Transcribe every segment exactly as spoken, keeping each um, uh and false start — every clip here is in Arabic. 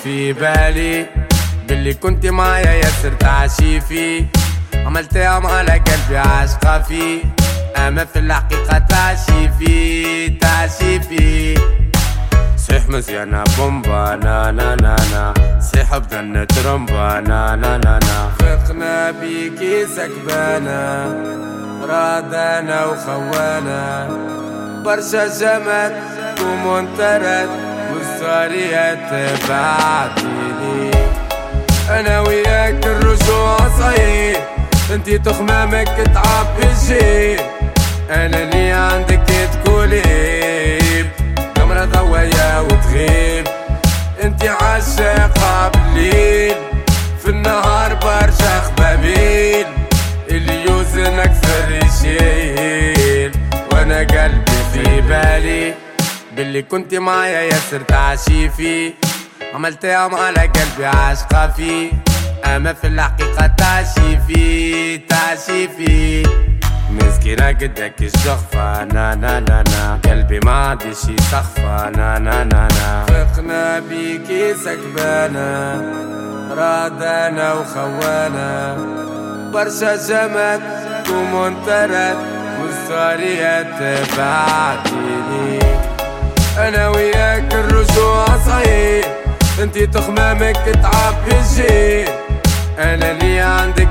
في بالي باللي كنت معايا ياسر تعشيفي، عملتها على قلبي عاشقة فيه، اما في الحقيقة تعشيفي تعشيفي. صيح مزيانة بومبا نا نا نا نا، صيح بدنا ترمبا نا نا نا نا. فقنا بيكي سكبانة رادانا وخوانا، برشا جمال ومنترد والصاريات بعديني. انا وياك الرجوع صحيح، انتي تخمامك تعب الجيل، انا اللي عندك تقوليب كاميرا ضوية وتغيب. انتي عالشاقة بالليل، في النهار برشا خبابيل، اللي يوزن اكثر يشيل. وانا قلبي في بالي باللي كنت معايا ياسر تعشيفي، عملتها على قلبي عاشقة فيه، اما في الحقيقة تعشيفي تعشيفي. مسكينة قدك الشغفة نا نا نا نا، قلبي ما عادش يسخفى نا نا نا نا. فقنا بيكي سكبانة رادانا وخوانا، برشا جمال ومنترد والصاريات بعديني. انا وياك الرجوع صحيح، انتي تخمامك تعب الجيل، انا اللي عندك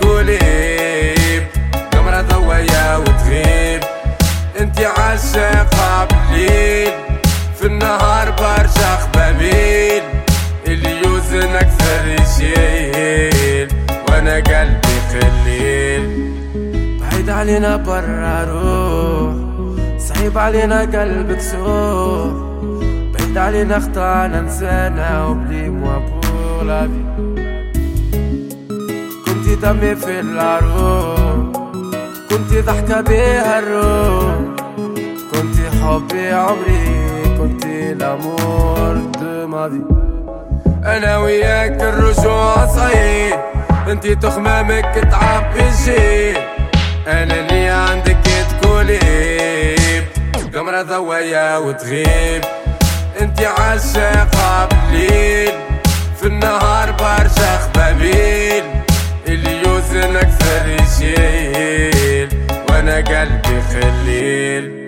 تقوليب كاميرا ضوية وتغيب. انتي عالشاقة بالليل، في النهار برشا خبابيل، اللي يوزن اكثر يشيل. وانا قلبي خليل بعيد علينا برا روح، صعيب علينا قلبك سوح، بعيد علينا اخطانا نسانا وبلي موا بور لافي. كنتي دمي في العروق، كنتي ضحكة بيها الروح، كنتي حبي عمري، كنتي لامور دو مافي. انا وياك الرجوع صحيح، انتي تخمامك تعب الجيل، انا اللي عندك تقوليب كاميرا ضوية وتغيب. انتي عالشاقة بالليل، في النهار برشا خبابيل، اللي يوزن اكثر يشيل. وانا قلبي خليل